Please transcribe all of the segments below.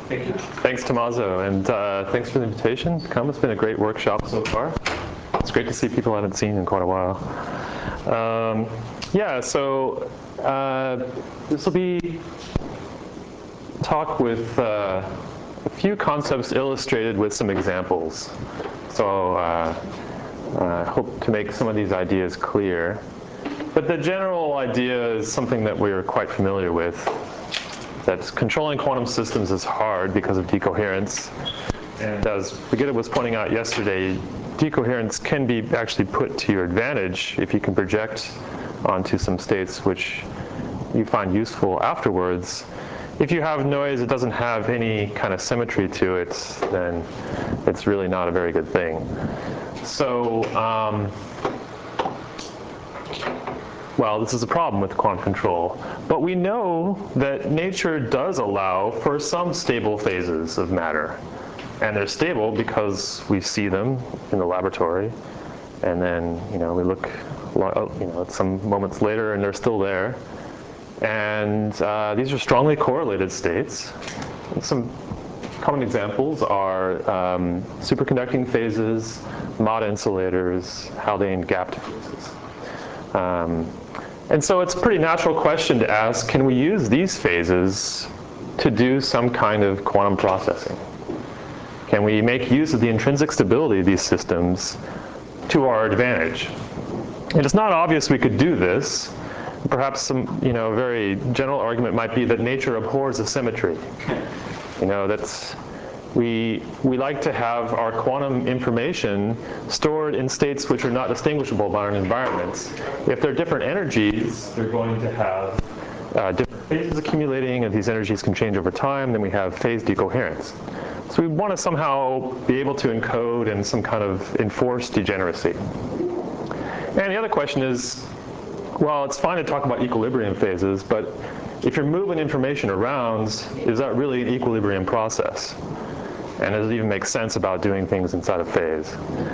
Thank you. Thanks, Tommaso, and thanks for the invitation to come. It's been a great workshop so far. It's great to see people I haven't seen in quite a while. Yeah, so this will be talk with a few concepts illustrated with some examples. So I hope to make some of these ideas clear. But the general idea is something that we're quite familiar with, that controlling quantum systems is hard because of decoherence. And as Brigitte was pointing out yesterday, decoherence can be actually put to your advantage if you can project onto some states which you find useful afterwards. If you have noise that doesn't have any kind of symmetry to it, then it's really not a very good thing. So, well, this is a problem with quantum control. But we know that nature does allow for some stable phases of matter. And they're stable because we see them in the laboratory. And then, we look, at some moments later and they're still there. And these are strongly correlated states. Some common examples are superconducting phases, Mott insulators, Haldane gapped phases. And so it's a pretty natural question to ask, can we use these phases to do some kind of quantum processing? Can we make use of the intrinsic stability of these systems to our advantage? And it's not obvious we could do this. Perhaps some, very general argument might be that nature abhors asymmetry. That's we like to have our quantum information stored in states which are not distinguishable by our environments. If they're different energies, they're going to have different phases accumulating, and these energies can change over time. Then we have phase decoherence. So we want to somehow be able to encode in some kind of enforced degeneracy. And the other question is, well, it's fine to talk about equilibrium phases, but if you're moving information around, is that really an equilibrium process? And does it even make sense about doing things inside a phase?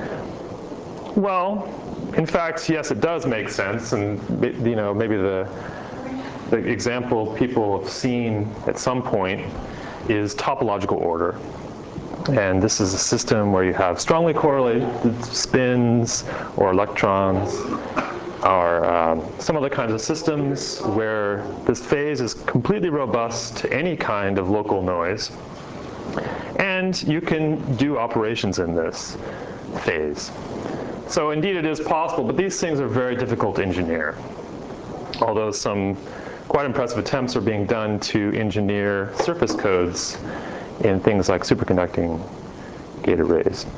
Well, in fact, yes, it does make sense. And maybe the example people have seen at some point is topological order. And this is a system where you have strongly correlated spins or electrons, or some other kinds of systems where this phase is completely robust to any kind of local noise. And you can do operations in this phase. So indeed it is possible, but these things are very difficult to engineer. Although some quite impressive attempts are being done to engineer surface codes in things like superconducting gate arrays.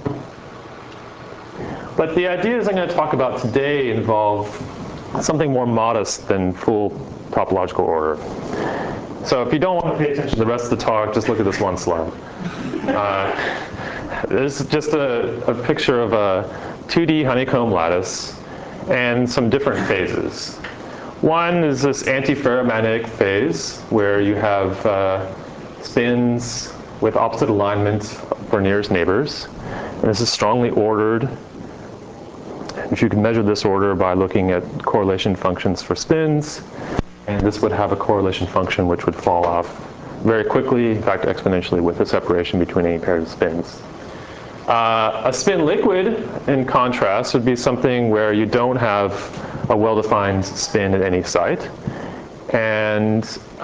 But the ideas I'm going to talk about today involve something more modest than full topological order. So if you don't want to pay attention to the rest of the talk, just look at this one slide. This is just a picture of a 2D honeycomb lattice and some different phases. One is this antiferromagnetic phase, where you have spins with opposite alignment for nearest neighbors. And this is strongly ordered. If you can measure this order by looking at correlation functions for spins, and this would have a correlation function which would fall off very quickly, in fact exponentially, with the separation between any pair of spins. A spin liquid, in contrast, would be something where you don't have a well-defined spin at any site. And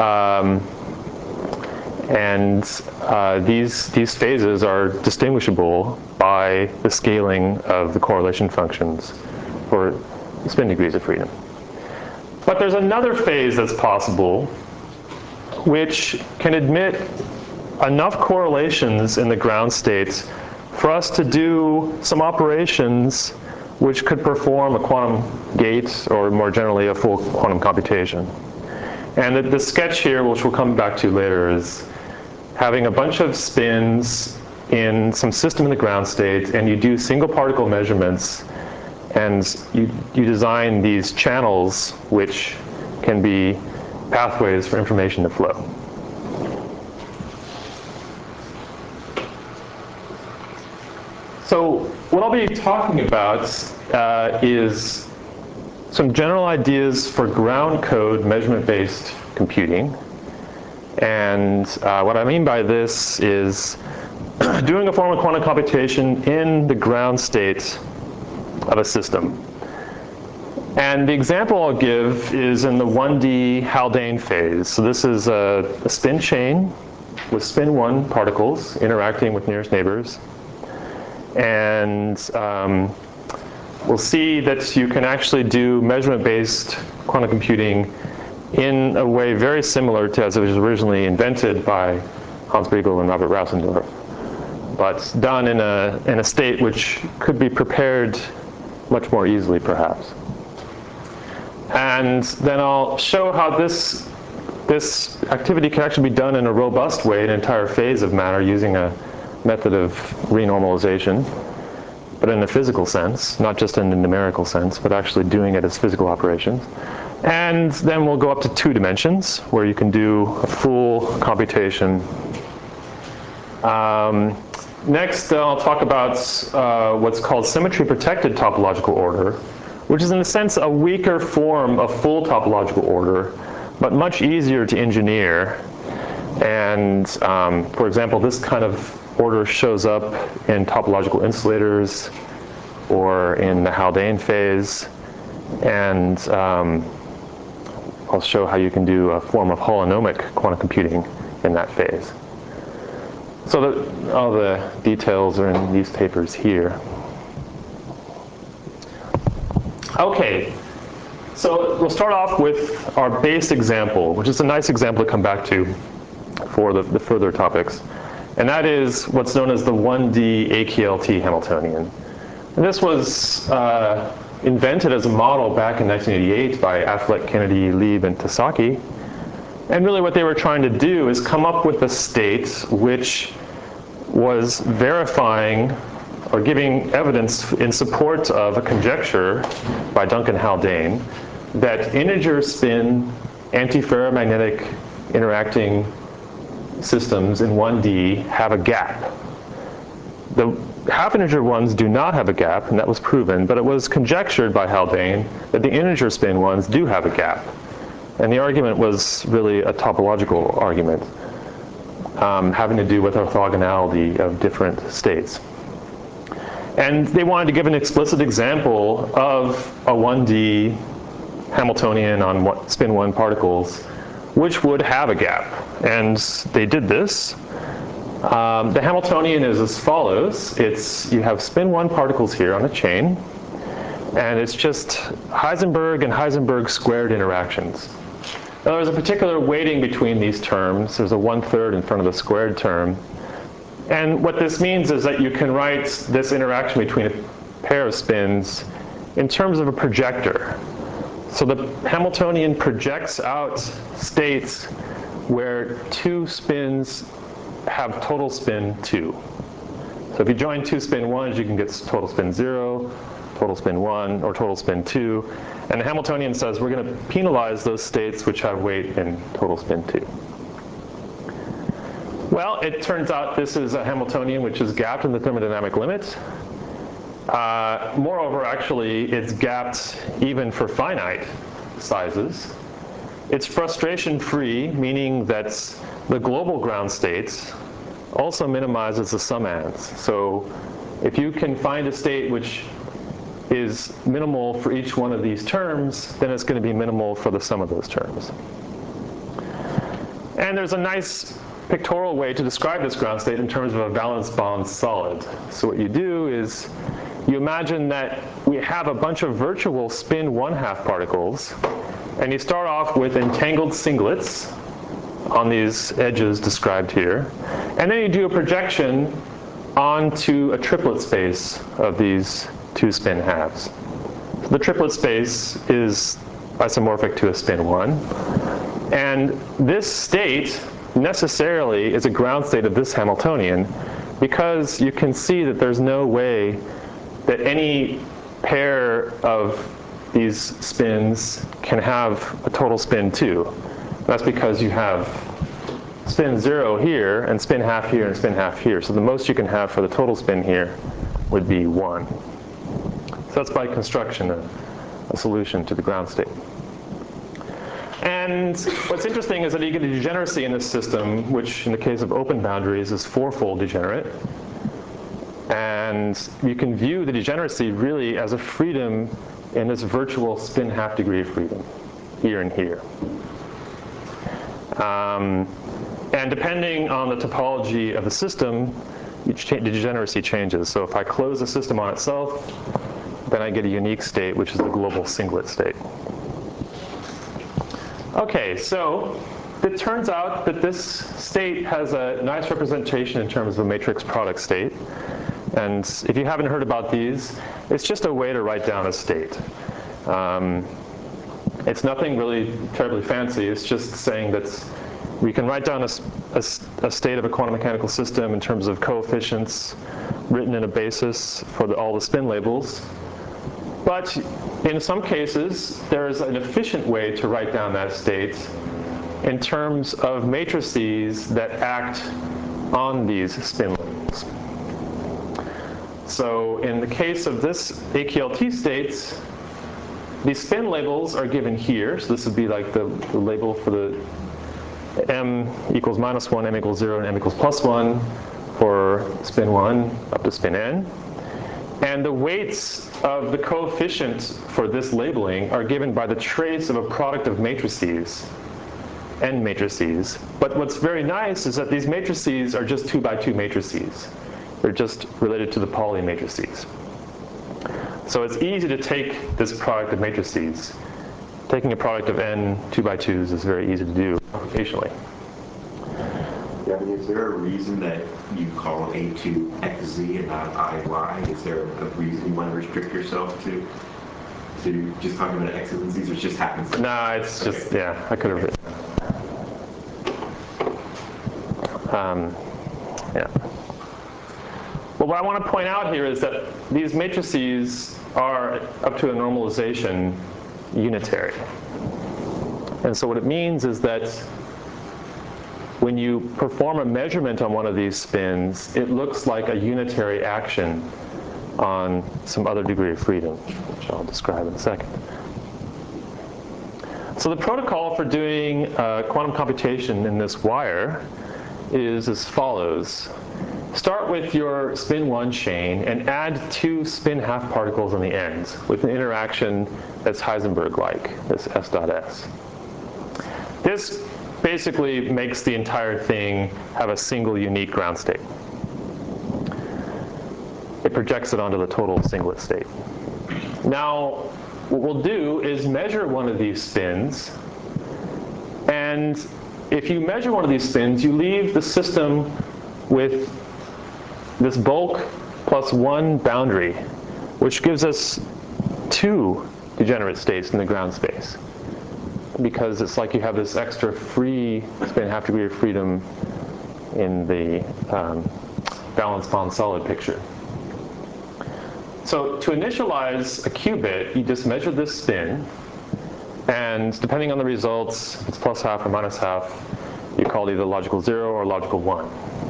these phases are distinguishable by the scaling of the correlation functions for spin degrees of freedom. But there's another phase that's possible which can admit enough correlations in the ground state for us to do some operations which could perform a quantum gate, or more generally a full quantum computation. And the sketch here, which we'll come back to later, is having a bunch of spins in some system in the ground state, and you do single particle measurements, and you design these channels which can be pathways for information to flow. So what I'll be talking about is some general ideas for ground code measurement-based computing. And what I mean by this is doing a form of quantum computation in the ground state of a system. And the example I'll give is in the 1D Haldane phase. So this is a spin chain with spin 1 particles interacting with nearest neighbors. And we'll see that you can actually do measurement-based quantum computing in a way very similar to as it was originally invented by Hans Briegel and Robert Rausendorf, but done in a state which could be prepared much more easily, perhaps. And then I'll show how this activity can actually be done in a robust way, an entire phase of matter, using a method of renormalization, but in a physical sense, not just in a numerical sense, but actually doing it as physical operations. And then we'll go up to 2 dimensions, where you can do a full computation. Next, I'll talk about what's called symmetry-protected topological order, which is in a sense a weaker form of full topological order, but much easier to engineer. And for example, this kind of order shows up in topological insulators or in the Haldane phase. And I'll show how you can do a form of holonomic quantum computing in that phase. So all the details are in these papers here. Okay, so we'll start off with our base example, which is a nice example to come back to for the further topics. And that is what's known as the 1D AKLT Hamiltonian. And this was invented as a model back in 1988 by Affleck, Kennedy, Lieb, and Tasaki. And really what they were trying to do is come up with a state which was verifying or giving evidence in support of a conjecture by Duncan Haldane that integer spin antiferromagnetic interacting systems in 1D have a gap. The half-integer ones do not have a gap, and that was proven, but it was conjectured by Haldane that the integer spin ones do have a gap. And the argument was really a topological argument, having to do with orthogonality of different states. And they wanted to give an explicit example of a 1D Hamiltonian on spin 1 particles, which would have a gap. And they did this. The Hamiltonian is as follows. You have spin 1 particles here on a chain, and it's just Heisenberg and Heisenberg squared interactions. Now, there's a particular weighting between these terms. There's a 1/3 in front of the squared term. And what this means is that you can write this interaction between a pair of spins in terms of a projector. So the Hamiltonian projects out states where 2 spins have total spin 2. So if you join 2 spin 1s, you can get total spin 0, total spin 1, or total spin 2. And the Hamiltonian says we're going to penalize those states which have weight in total spin 2. Well, it turns out this is a Hamiltonian which is gapped in the thermodynamic limit. Moreover, actually, it's gapped even for finite sizes. It's frustration-free, meaning that the global ground state also minimizes the summands. So if you can find a state which is minimal for each one of these terms, then it's going to be minimal for the sum of those terms. And there's a nice pictorial way to describe this ground state in terms of a valence bond solid. So what you do is you imagine that we have a bunch of virtual spin 1/2 particles, and you start off with entangled singlets on these edges described here, and then you do a projection onto a triplet space of these 2 spin halves. So the triplet space is isomorphic to a spin 1, and this state necessarily is a ground state of this Hamiltonian, because you can see that there's no way that any pair of these spins can have a total spin 2. That's because you have spin 0 here, and spin half here, and spin half here. So the most you can have for the total spin here would be 1. So that's by construction a solution to the ground state. And what's interesting is that you get a degeneracy in this system, which in the case of open boundaries is fourfold degenerate. And you can view the degeneracy really as a freedom in this virtual spin half degree of freedom, here and here. And depending on the topology of the system, the degeneracy changes. So if I close the system on itself, then I get a unique state, which is the global singlet state. Okay, so it turns out that this state has a nice representation in terms of a matrix product state. And if you haven't heard about these, it's just a way to write down a state. It's nothing really terribly fancy. It's just saying that we can write down a state of a quantum mechanical system in terms of coefficients written in a basis for all the spin labels. But in some cases, there's an efficient way to write down that state in terms of matrices that act on these spin labels. So in the case of this AQLT states, these spin labels are given here. So this would be like the label for the m equals -1, m equals 0, and m equals +1 for spin 1 up to spin n. And the weights of the coefficient for this labeling are given by the trace of a product of matrices, n matrices. But what's very nice is that these matrices are just 2 by 2 matrices. They're just related to the Pauli matrices. So it's easy to take this product of matrices. Taking a product of n 2 by 2s is very easy to do computationally. Yeah, I mean, is there a reason that you call A2 XZ and not IY? Is there a reason you want to restrict yourself to just talking about X's and Z's, or it just happens? No, it's okay. Just, yeah, I could have written. Yeah. Well, what I want to point out here is that these matrices are, up to a normalization, unitary. And so what it means is that when you perform a measurement on one of these spins, it looks like a unitary action on some other degree of freedom, which I'll describe in a second. So the protocol for doing quantum computation in this wire is as follows. Start with your spin 1 chain and add 2 spin half particles on the ends with an interaction that's Heisenberg-like, this S dot S. This basically makes the entire thing have a single unique ground state. It projects it onto the total singlet state. Now, what we'll do is measure one of these spins, and if you measure one of these spins, you leave the system with this bulk plus 1 boundary, which gives us 2 degenerate states in the ground space, because it's like you have this extra free spin half degree of freedom in the valence bond solid picture. So to initialize a qubit, you just measure this spin, and depending on the results, if it's plus half or minus half, you call either logical 0 or logical 1.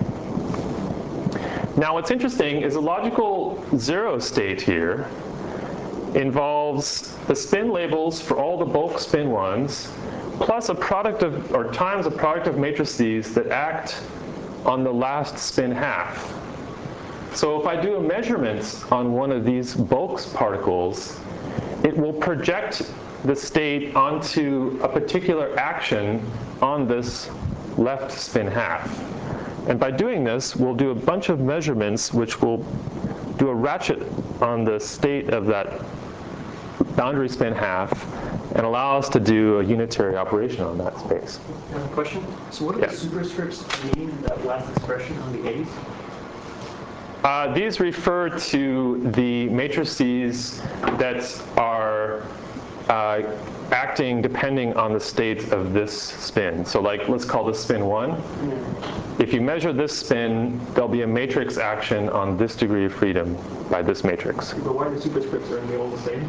Now what's interesting is the logical 0 state here involves the spin labels for all the bulk spin 1s plus a product of, or times a product of matrices that act on the last spin half. So if I do a measurement on one of these bulk particles, it will project the state onto a particular action on this left spin half. And by doing this, we'll do a bunch of measurements which will do a ratchet on the state of that boundary spin half and allow us to do a unitary operation on that space. I have a question. So what do the superscripts mean in that last expression on the A's? These refer to the matrices that are acting depending on the state of this spin. So like, let's call this spin 1. If you measure this spin, there'll be a matrix action on this degree of freedom by this matrix. But why are the superscripts, are they all the same?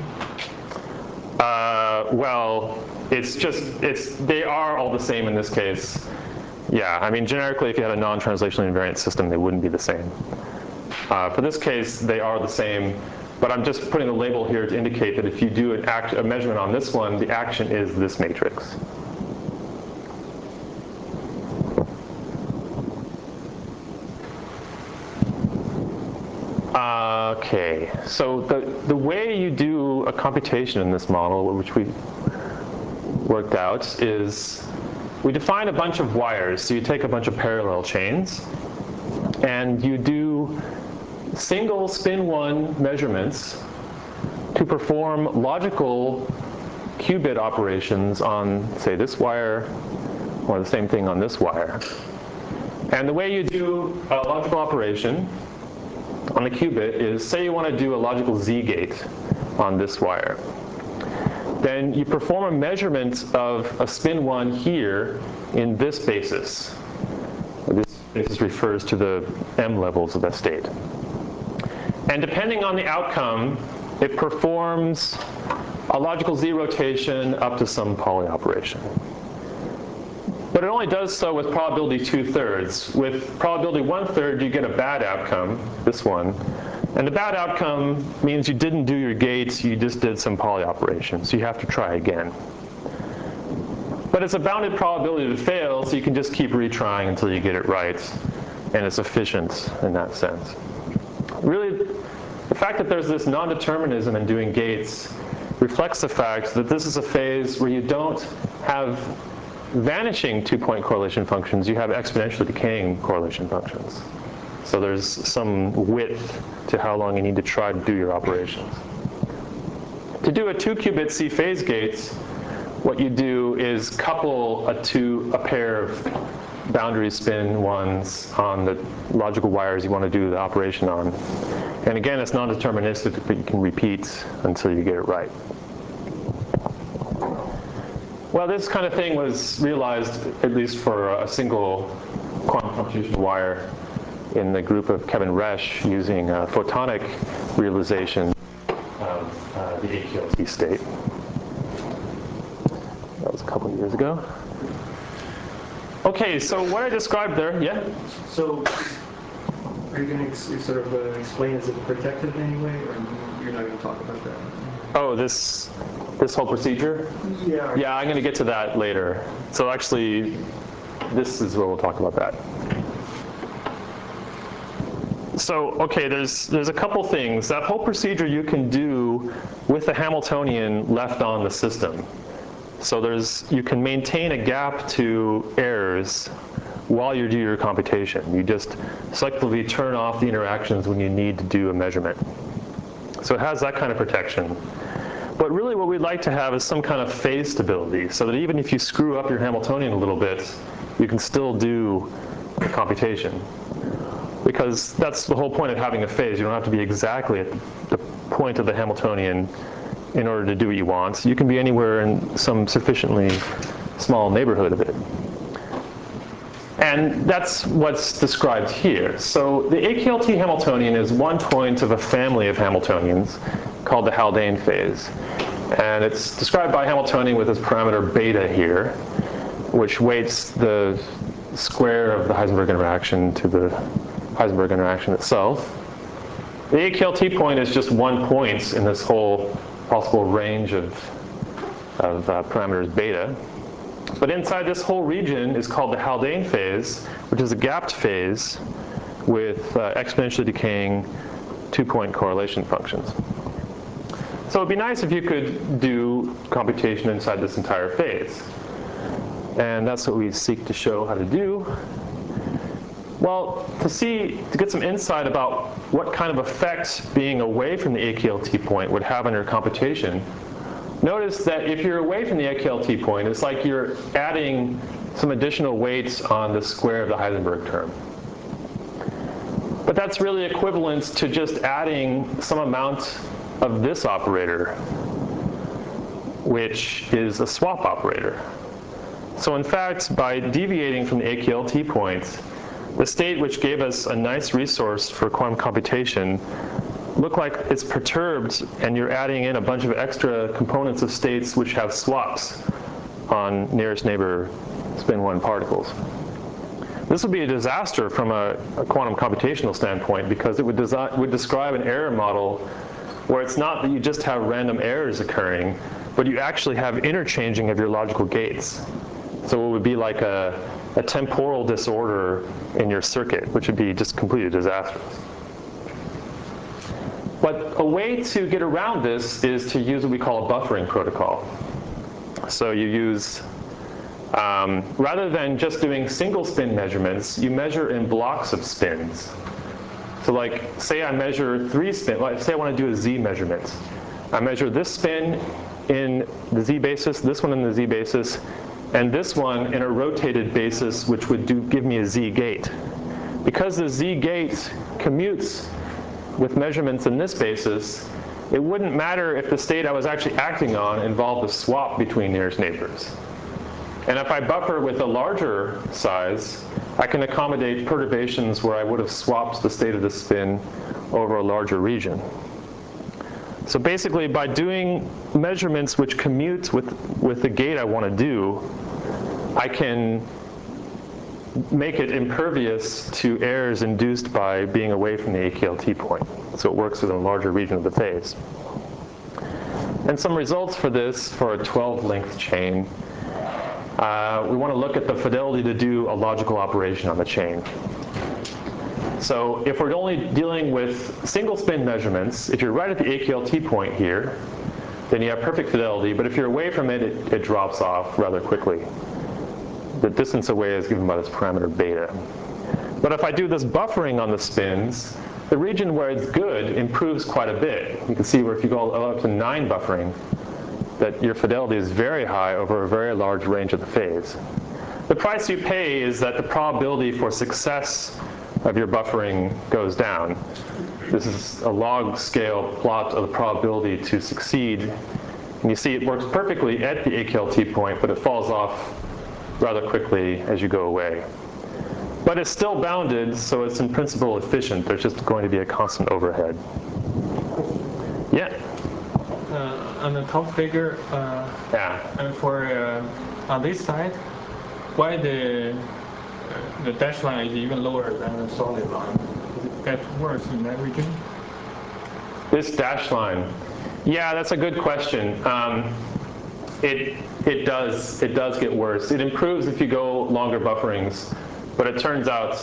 Well, they are all the same in this case. Yeah, I mean, generically, if you had a non-translational invariant system, they wouldn't be the same. For this case, they are the same, but I'm just putting a label here to indicate that if you do a measurement on this one, the action is this matrix. Okay, so the way you do a computation in this model, which we worked out, is we define a bunch of wires. So you take a bunch of parallel chains, and you do single spin 1 measurements to perform logical qubit operations on, say, this wire, or the same thing on this wire. And the way you do a logical operation on the qubit is, say you want to do a logical Z gate on this wire. Then you perform a measurement of a spin 1 here in this basis. This basis refers to the M levels of that state. And depending on the outcome, it performs a logical Z rotation up to some Pauli operation. But it only does so with probability 2/3. With probability 1/3, you get a bad outcome, this one. And the bad outcome means you didn't do your gates, you just did some Pauli operation. So you have to try again. But it's a bounded probability to fail, so you can just keep retrying until you get it right. And it's efficient in that sense. Really, the fact that there's this non-determinism in doing gates reflects the fact that this is a phase where you don't have vanishing 2-point correlation functions, you have exponentially decaying correlation functions. So there's some width to how long you need to try to do your operations. To do a 2-qubit C-phase gates, what you do is couple a pair of boundary spin 1s on the logical wires you want to do the operation on. And again, it's non-deterministic, but you can repeat until you get it right. Well, this kind of thing was realized, at least for a single quantum computational wire, in the group of Kevin Resch using photonic realization of the AQLT state. That was a couple of years ago. Okay, so what I described there, yeah? So are you going to sort of explain, is it protected in any way, or you're not going to talk about that? Oh, this whole procedure? Yeah. Yeah, I'm going to get to that later. So actually, this is where we'll talk about that. So, okay, there's a couple things. That whole procedure you can do with the Hamiltonian left on the system. So you can maintain a gap to errors while you do your computation. You just selectively turn off the interactions when you need to do a measurement. So it has that kind of protection. But really what we'd like to have is some kind of phase stability, so that even if you screw up your Hamiltonian a little bit, you can still do the computation. Because that's the whole point of having a phase. You don't have to be exactly at the point of the Hamiltonian in order to do what you want. You can be anywhere in some sufficiently small neighborhood of it. And that's what's described here. So the AQLT Hamiltonian is one point of a family of Hamiltonians called the Haldane phase. And it's described by Hamiltonian with this parameter beta here, which weights the square of the Heisenberg interaction to the Heisenberg interaction itself. The AQLT point is just one point in this whole possible range of parameters beta. But inside this whole region is called the Haldane phase, which is a gapped phase with exponentially decaying 2-point correlation functions. So it'd be nice if you could do computation inside this entire phase. And that's what we seek to show how to do. Well, to get some insight about what kind of effect being away from the AQLT point would have on your computation, notice that if you're away from the AQLT point, it's like you're adding some additional weights on the square of the Heisenberg term. But that's really equivalent to just adding some amount of this operator, which is a swap operator. So in fact, by deviating from the AQLT point, the state which gave us a nice resource for quantum computation look like it's perturbed, and you're adding in a bunch of extra components of states which have swaps on nearest neighbor spin 1 particles. This would be a disaster from a quantum computational standpoint, because it would describe an error model where it's not that you just have random errors occurring, but you actually have interchanging of your logical gates. So it would be like a temporal disorder in your circuit, which would be just completely disastrous. But a way to get around this is to use what we call a buffering protocol. So you use, rather than just doing single spin measurements, you measure in blocks of spins. So like, say I measure 3 spins, like say I want to do a z measurement. I measure this spin in the z basis, this one in the z basis, and this one in a rotated basis, which would give me a z gate. Because the z gate commutes with measurements in this basis, it wouldn't matter if the state I was actually acting on involved a swap between nearest neighbors. And if I buffer with a larger size, I can accommodate perturbations where I would have swapped the state of the spin over a larger region. So basically, by doing measurements which commute with the gate I want to do, I can make it impervious to errors induced by being away from the AKLT point. So it works within a larger region of the phase. And some results for this, for a 12-length chain, we want to look at the fidelity to do a logical operation on the chain. So if we're only dealing with single spin measurements, if you're right at the AKLT point here, then you have perfect fidelity, but if you're away from it, it drops off rather quickly. The distance away is given by this parameter beta. But if I do this buffering on the spins, the region where it's good improves quite a bit. You can see where if you go up to 9 buffering, that your fidelity is very high over a very large range of the phase. The price you pay is that the probability for success of your buffering goes down. This is a log scale plot of the probability to succeed. And you see it works perfectly at the AKLT point, but it falls off rather quickly as you go away. But it's still bounded, so it's in principle efficient. There's just going to be a constant overhead. Yeah? On the top figure, and for on this side, why the dashed line is even lower than the solid line? Does it get worse in that region? This dashed line. Yeah, that's a good question. It does get worse. It improves if you go longer bufferings, but it turns out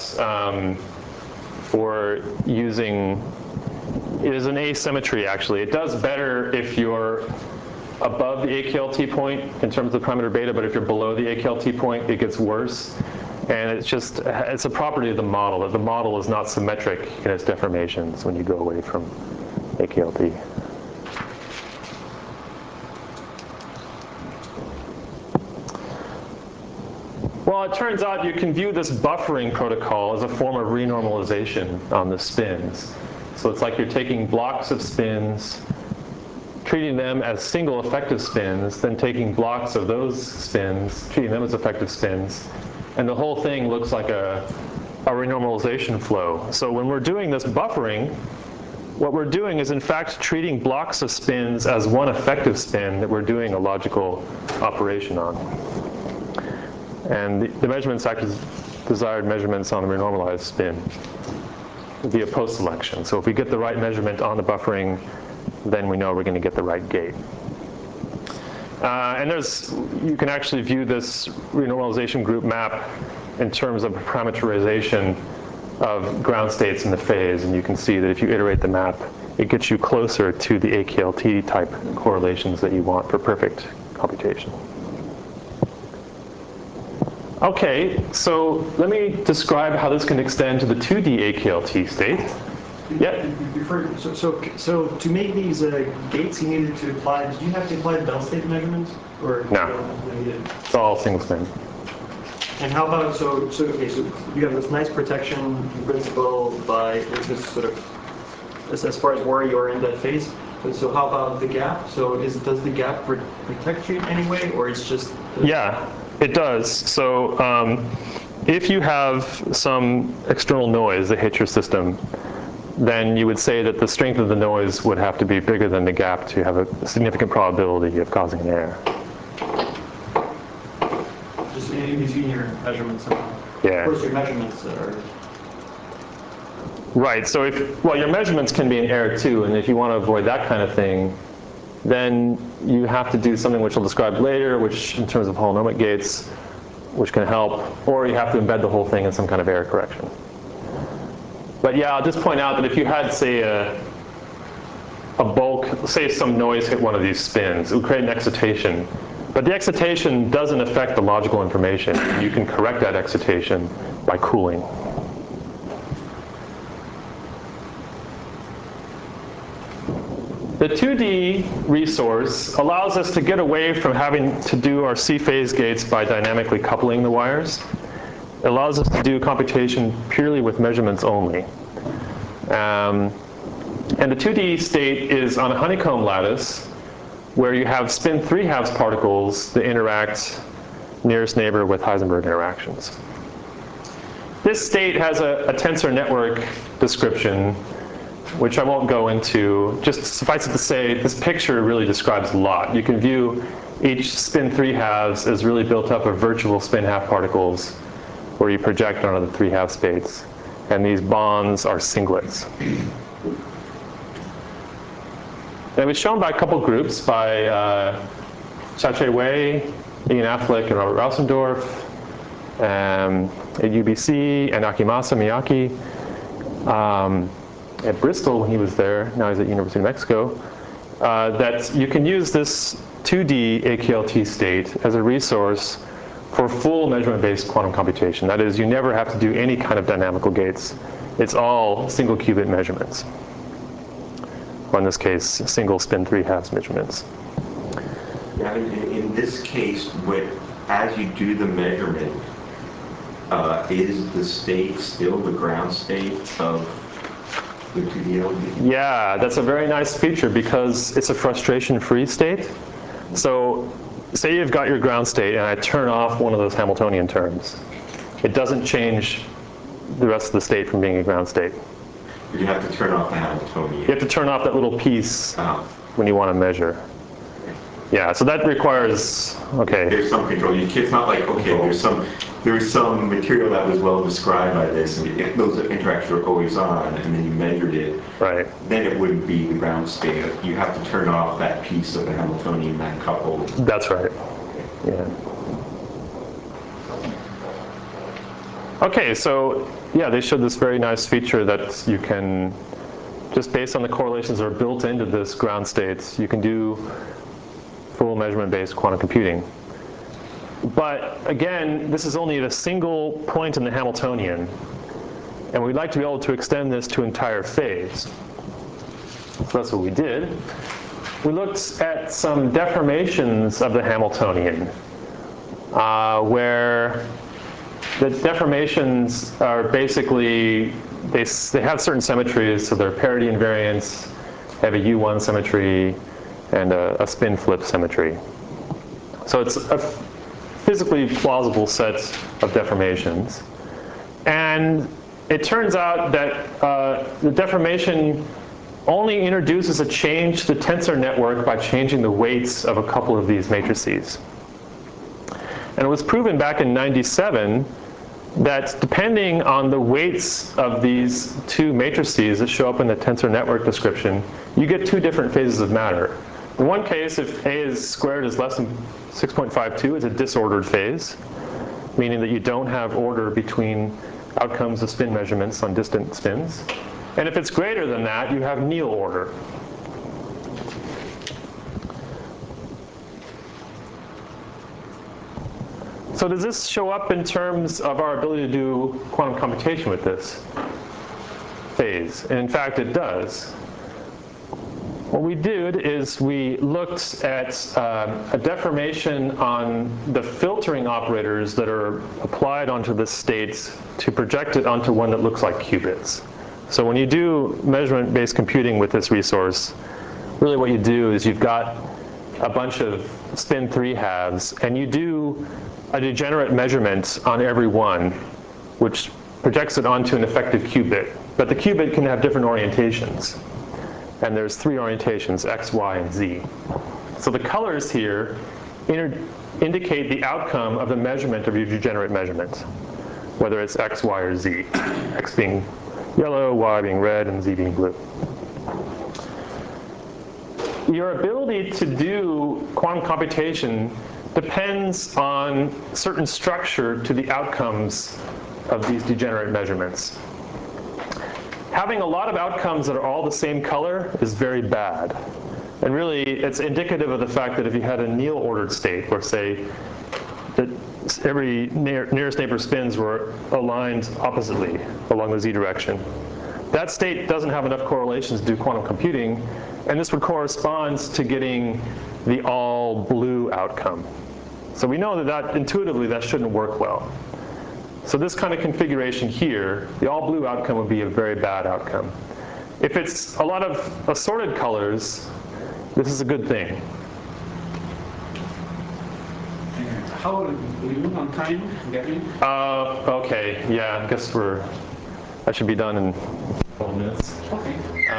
for using, it is an asymmetry actually. It does better if you're above the AKLT point in terms of the parameter beta, but if you're below the AKLT point, it gets worse. And it's a property of the model, that the model is not symmetric in its deformations when you go away from AKLT. Well, it turns out you can view this buffering protocol as a form of renormalization on the spins. So it's like you're taking blocks of spins, treating them as single effective spins, then taking blocks of those spins, treating them as effective spins, and the whole thing looks like a renormalization flow. So when we're doing this buffering, what we're doing is in fact treating blocks of spins as one effective spin that we're doing a logical operation on. And the measurements act as desired measurements on the renormalized spin via post-selection. So if we get the right measurement on the buffering, then we know we're going to get the right gate. And you can actually view this renormalization group map in terms of parameterization of ground states in the phase. And you can see that if you iterate the map, it gets you closer to the AKLT type correlations that you want for perfect computation. Okay, so let me describe how this can extend to the 2D AKLT state. Yeah. So to make these gates, you needed to apply. Did you have to apply the Bell state measurements, or no? It's all single spin. And how about so you have this nice protection principle by this sort of as far as where you are in that phase. So how about the gap? So does the gap protect you in any way, or it's just? Yeah, it does. So if you have some external noise that hits your system, then you would say that the strength of the noise would have to be bigger than the gap to have a significant probability of causing an error. Just in between your measurements. Yeah. Of course, your measurements are. Right. So your measurements can be an error too, and if you want to avoid that kind of thing, then you have to do something which I'll describe later, which in terms of holonomic gates, which can help, or you have to embed the whole thing in some kind of error correction. But yeah, I'll just point out that if you had, say, a bulk, say some noise hit one of these spins, it would create an excitation. But the excitation doesn't affect the logical information. You can correct that excitation by cooling. The 2D resource allows us to get away from having to do our C-phase gates by dynamically coupling the wires. It allows us to do computation purely with measurements only. And the 2D state is on a honeycomb lattice where you have spin 3/2 particles that interact nearest neighbor with Heisenberg interactions. This state has a tensor network description, which I won't go into. Just suffice it to say, this picture really describes a lot. You can view each spin 3/2 as really built up of virtual spin half particles where you project onto the 3/2 states. And these bonds are singlets. It was shown by a couple groups, by Xiaoqi Wei, Ian Affleck, and Robert Rausendorf at UBC, and Akimasa Miyake at Bristol when he was there. Now he's at University of Mexico. That you can use this 2D AQLT state as a resource for full measurement-based quantum computation. That is, you never have to do any kind of dynamical gates. It's all single qubit measurements. Or in this case, single spin 3/2 measurements. Yeah, in this case, as you do the measurement, is the state still the ground state of the 2D? Yeah, that's a very nice feature because it's a frustration-free state. So say you've got your ground state and I turn off one of those Hamiltonian terms. It doesn't change the rest of the state from being a ground state. You have to turn off the Hamiltonian. You have to turn off that little piece when you want to measure. Yeah, so that requires, okay. There's some control. It's not like, okay, there's some material that was well described by this, and if those interactions are always on, and then you measured it, right, then it wouldn't be the ground state. You have to turn off that piece of the Hamiltonian that coupled. That's right. Yeah. Okay, so yeah, they showed this very nice feature that you can, just based on the correlations that are built into this ground states, you can do full measurement-based quantum computing. But again, this is only at a single point in the Hamiltonian, and we'd like to be able to extend this to entire phase. So that's what we did. We looked at some deformations of the Hamiltonian, where the deformations are basically, they have certain symmetries, so they're parity invariants, have a U1 symmetry, and a spin flip symmetry. So it's a physically plausible set of deformations. And it turns out that the deformation only introduces a change to the tensor network by changing the weights of a couple of these matrices. And it was proven back in '97 that depending on the weights of these two matrices that show up in the tensor network description, you get two different phases of matter. In one case, if A is squared is less than 6.52, it's a disordered phase, meaning that you don't have order between outcomes of spin measurements on distant spins. And if it's greater than that, you have Neal order. So does this show up in terms of our ability to do quantum computation with this phase? And in fact, it does. What we did is we looked at a deformation on the filtering operators that are applied onto the states to project it onto one that looks like qubits. So when you do measurement-based computing with this resource, really what you do is you've got a bunch of spin 3/2, and you do a degenerate measurement on every one, which projects it onto an effective qubit. But the qubit can have different orientations. And there's three orientations, X, Y, and Z. So the colors here indicate the outcome of the measurement of your degenerate measurement, whether it's X, Y, or Z. X being yellow, Y being red, and Z being blue. Your ability to do quantum computation depends on certain structure to the outcomes of these degenerate measurements. having a lot of outcomes that are all the same color is very bad. And really, it's indicative of the fact that if you had a Neal ordered state, where say that every nearest neighbor spins were aligned oppositely along the z direction, that state doesn't have enough correlations to do quantum computing, and this would correspond to getting the all blue outcome. So we know that intuitively that shouldn't work well. So this kind of configuration here, the all blue outcome would be a very bad outcome. If it's a lot of assorted colors, this is a good thing. How are we doing on time, Gavin? Okay, yeah, I guess I should be done in 12 minutes. Okay.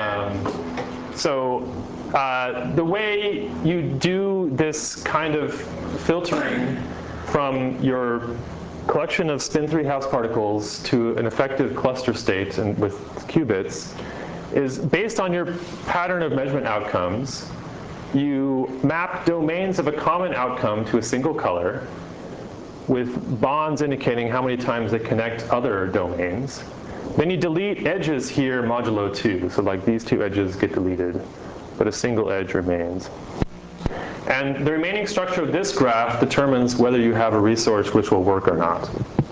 The way you do this kind of filtering from your collection of spin 3 Haus particles to an effective cluster state and with qubits is based on your pattern of measurement outcomes. You map domains of a common outcome to a single color with bonds indicating how many times they connect other domains. Then you delete edges here modulo 2. So like these two edges get deleted, but a single edge remains. And the remaining structure of this graph determines whether you have a resource which will work or not.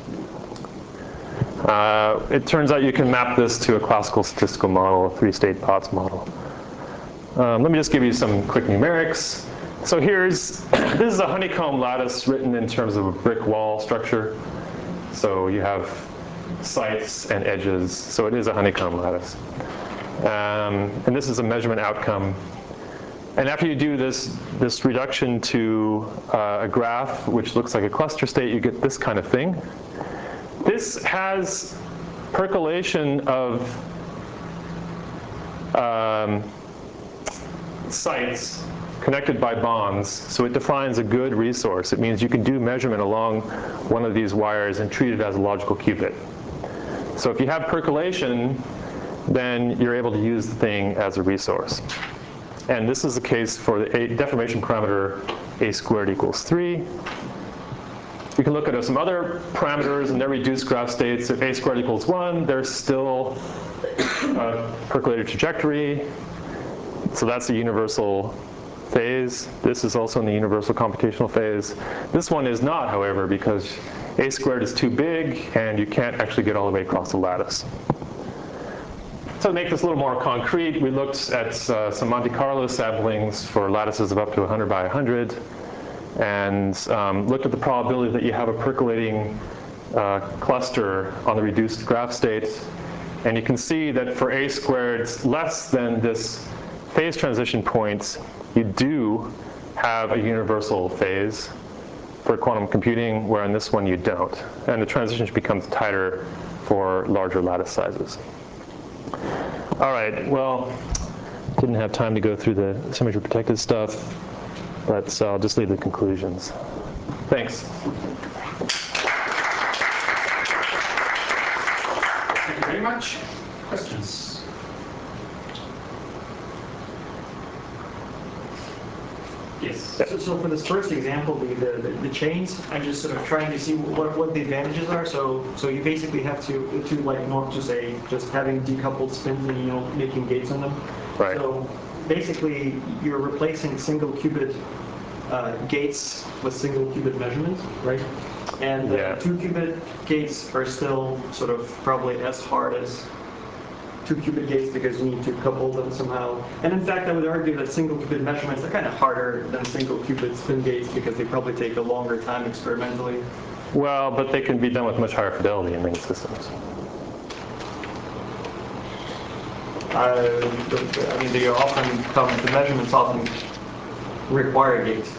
It turns out you can map this to a classical statistical model, a 3-state Potts model. Let me just give you some quick numerics. So this is a honeycomb lattice written in terms of a brick wall structure. So you have sites and edges, so it is a honeycomb lattice. And this is a measurement outcome. And after you do this reduction to a graph, which looks like a cluster state, you get this kind of thing. This has percolation of sites connected by bonds, so it defines a good resource. It means you can do measurement along one of these wires and treat it as a logical qubit. So if you have percolation, then you're able to use the thing as a resource. And this is the case for the deformation parameter a squared equals 3. You can look at some other parameters and their reduced graph states. If a squared equals 1, there's still a percolated trajectory. So that's the universal phase. This is also in the universal computational phase. This one is not, however, because a squared is too big and you can't actually get all the way across the lattice. So to make this a little more concrete, we looked at some Monte Carlo samplings for lattices of up to 100 by 100 and looked at the probability that you have a percolating cluster on the reduced graph state. And you can see that for a squared less than this phase transition point, you do have a universal phase for quantum computing, where in this one you don't. And the transition becomes tighter for larger lattice sizes. All right, well, didn't have time to go through the symmetry protected stuff, but I'll just leave the conclusions. Thanks. Thank you very much. Questions? Yes. So for this first example, the chains, I'm just sort of trying to see what the advantages are. So you basically have to like not to say just having decoupled spins and making gates on them. Right. So basically you're replacing single qubit gates with single qubit measurements, right? And 2 qubit gates are still sort of probably as hard as 2 qubit gates because you need to couple them somehow. And in fact, I would argue that single qubit measurements are kind of harder than single qubit spin gates because they probably take a longer time experimentally. Well, but they can be done with much higher fidelity in many systems. I mean, the measurements often require gates.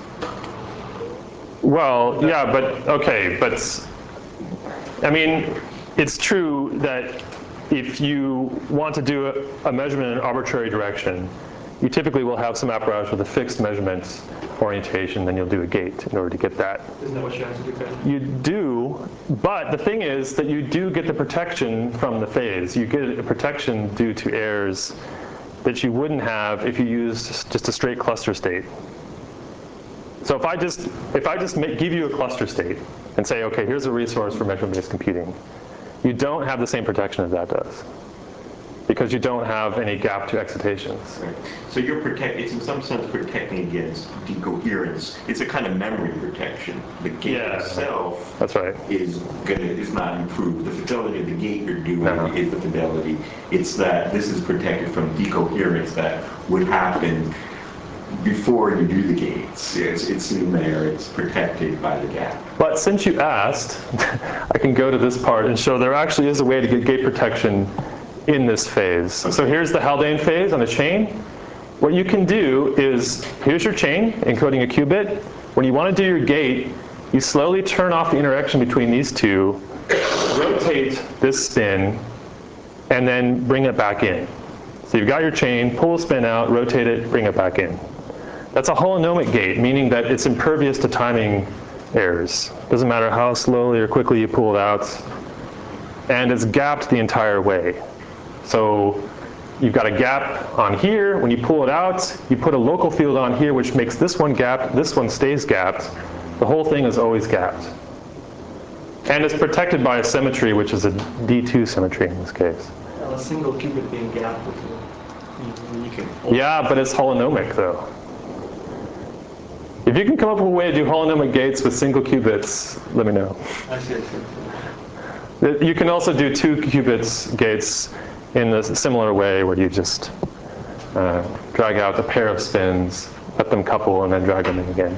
Well, yeah, but okay, but I mean, it's true that if you want to do a measurement in an arbitrary direction, you typically will have some apparatus with a fixed measurement orientation, then you'll do a gate in order to get that. Isn't that what you have to do, Ben? You do, but the thing is that you do get the protection from the phase. You get a protection due to errors that you wouldn't have if you used just a straight cluster state. So if I just give you a cluster state and say, okay, here's a resource for measurement-based computing, you don't have the same protection as that does. because you don't have any gap to excitations. Right. So it's in some sense protecting against decoherence. It's a kind of memory protection. The gate itself that's right. is not improved. The fidelity of the gate you're doing is the fidelity. It's that this is protected from decoherence that would happen before you do the gates. It's in there. It's protected by the gap. But since you asked, I can go to this part and show there actually is a way to get gate protection in this phase. Okay. So here's the Haldane phase on a chain. What you can do is, here's your chain encoding a qubit. When you want to do your gate, you slowly turn off the interaction between these two, rotate this spin, and then bring it back in. So you've got your chain, pull the spin out, rotate it, bring it back in. That's a holonomic gate, meaning that it's impervious to timing errors. Doesn't matter how slowly or quickly you pull it out. And it's gapped the entire way. So you've got a gap on here. When you pull it out, you put a local field on here which makes this one gapped, this one stays gapped. The whole thing is always gapped. And it's protected by a symmetry, which is a D2 symmetry in this case. A single qubit being gapped with yeah, but it's holonomic though. If you can come up with a way to do holonomic gates with single qubits, let me know. I see. You can also do 2 qubits gates in a similar way where you just drag out a pair of spins, let them couple, and then drag them in again.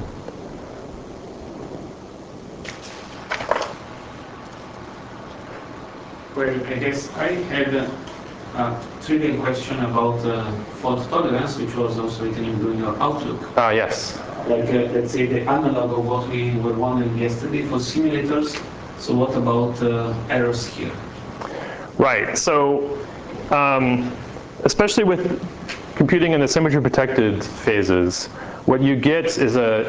Well, I guess I had a trivial question about fault tolerance, which was also written in your Outlook. Yes. Like, let's say, the analog of what we were wondering yesterday for simulators. So what about errors here? Right. So especially with computing in the symmetry-protected phases, what you get is a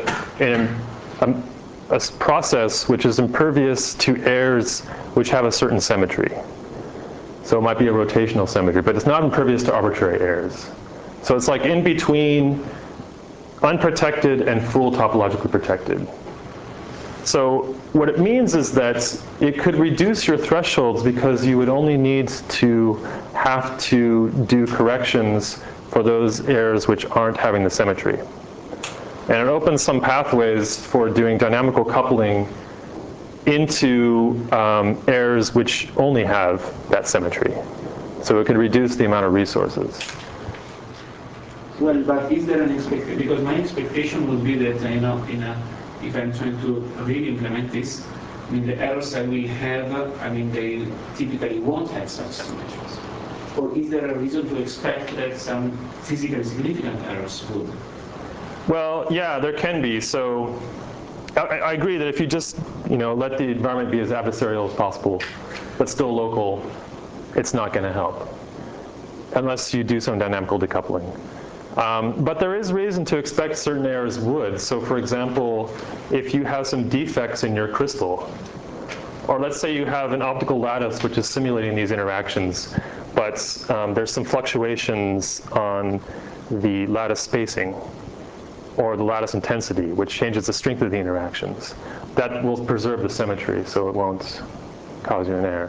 process which is impervious to errors which have a certain symmetry. So it might be a rotational symmetry, but it's not impervious to arbitrary errors. So it's like in between unprotected and full topologically protected. So what it means is that it could reduce your thresholds because you would only need to have to do corrections for those errors which aren't having the symmetry. And it opens some pathways for doing dynamical coupling into errors which only have that symmetry. So it could reduce the amount of resources. Well, but is there an expectation? Because my expectation would be that, if I'm trying to really implement this, I mean, the errors that we have, they typically won't have such symmetries. Or is there a reason to expect that some physically significant errors would? Well, yeah, there can be. So I agree that if you just let the environment be as adversarial as possible, but still local, it's not going to help, unless you do some dynamical decoupling. But there is reason to expect certain errors would. So for example, if you have some defects in your crystal, or let's say you have an optical lattice which is simulating these interactions, but there's some fluctuations on the lattice spacing or the lattice intensity, which changes the strength of the interactions. That will preserve the symmetry, so it won't cause you an error.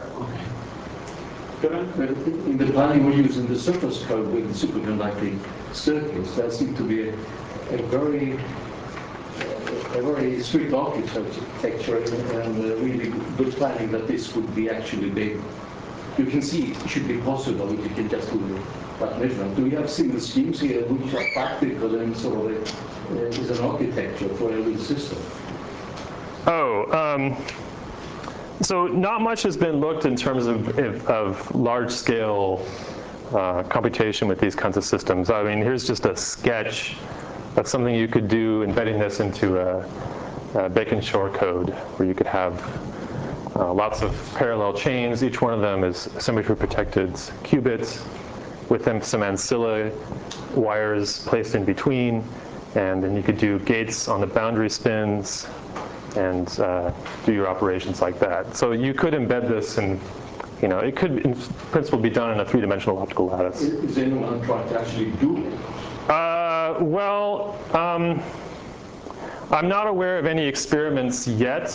In the planning we're using the surface code with superconducting circuits, there seems to be a very strict architecture and really good planning that this would be actually big. You can see it should be possible if you can just do that measurement. Do we have single schemes here which are practical and sort of is an architecture for a real system? So not much has been looked in terms of large-scale computation with these kinds of systems. I mean, here's just a sketch of something you could do embedding this into a Bacon-Shor code where you could have lots of parallel chains. Each one of them is symmetry-protected qubits with them some ancilla wires placed in between. And then you could do gates on the boundary spins and do your operations like that. So you could embed this and it could in principle be done in a 3-dimensional optical lattice. Is anyone trying to actually do it? I'm not aware of any experiments yet,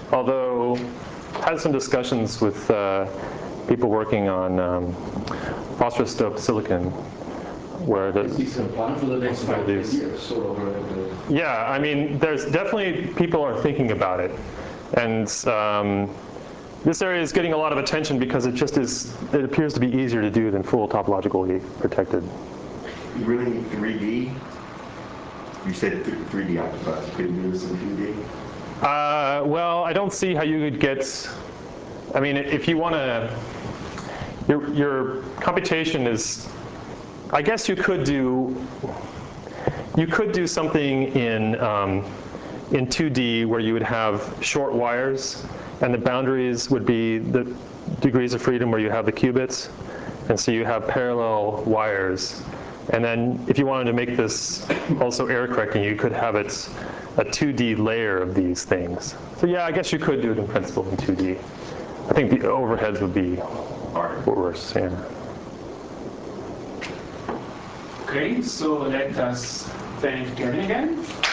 although I've had some discussions with people working on phosphorus doped silicon, where the This is a plan for the next 5 These- years. So, yeah, I mean, there's definitely people are thinking about it, and this area is getting a lot of attention because it just is. It appears to be easier to do than full topologically protected. You really need 3D? You said 3D octopuses. Could you do this in 2D? Well, I don't see how you would get. I mean, if you want to, your computation is. I guess you could do something in 2D where you would have short wires, and the boundaries would be the degrees of freedom where you have the qubits, and so you have parallel wires. And then if you wanted to make this also error correcting, you could have it a 2D layer of these things. So yeah, I guess you could do it in principle in 2D. I think the overheads would be worse. Yeah. Okay, so let us thank Kevin again.